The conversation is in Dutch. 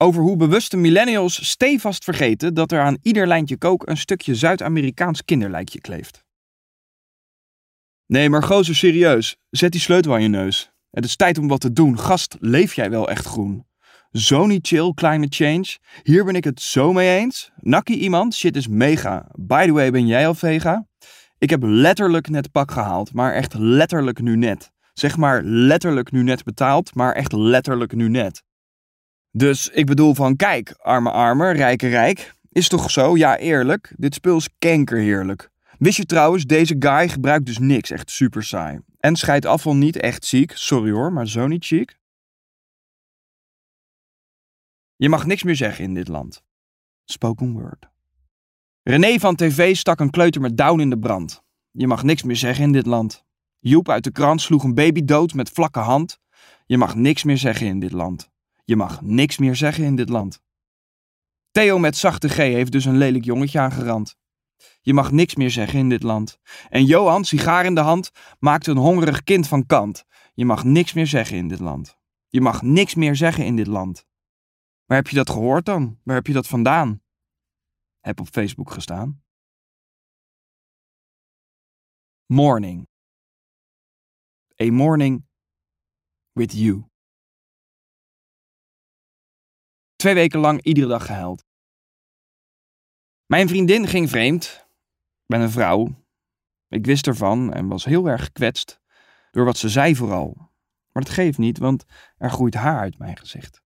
Over hoe bewuste millennials stevast vergeten dat er aan ieder lijntje kook een stukje Zuid-Amerikaans kinderlijkje kleeft. Nee, maar gozer, serieus. Zet die sleutel aan je neus. Het is tijd om wat te doen. Gast, leef jij wel echt groen? Zo niet chill, climate change. Hier ben ik het zo mee eens. Nakkie iemand, shit is mega. By the way, ben jij al vega? Ik heb letterlijk net pak gehaald, maar echt letterlijk nu net. Zeg maar letterlijk nu net betaald, maar echt letterlijk nu net. Dus ik bedoel van kijk, arme armer, rijke rijk. Is toch zo? Ja, eerlijk. Dit spul is kankerheerlijk. Wist je trouwens, deze guy gebruikt dus niks, echt super saai. En scheidt afval niet echt ziek, sorry hoor, maar zo niet chic. Je mag niks meer zeggen in dit land. Spoken word. René van TV stak een kleuter met Down in de brand. Je mag niks meer zeggen in dit land. Joep uit de krant sloeg een baby dood met vlakke hand. Je mag niks meer zeggen in dit land. Je mag niks meer zeggen in dit land. Theo met zachte G heeft dus een lelijk jongetje aangerand. Je mag niks meer zeggen in dit land. En Johan, sigaar in de hand, maakt een hongerig kind van kant. Je mag niks meer zeggen in dit land. Je mag niks meer zeggen in dit land. Waar heb je dat gehoord dan? Waar heb je dat vandaan? Heb op Facebook gestaan. Morning. A morning with you. 2 weken lang iedere dag gehuild. Mijn vriendin ging vreemd. Ik ben een vrouw. Ik wist ervan en was heel erg gekwetst. Door wat ze zei vooral. Maar dat geeft niet, want er groeit haar uit mijn gezicht.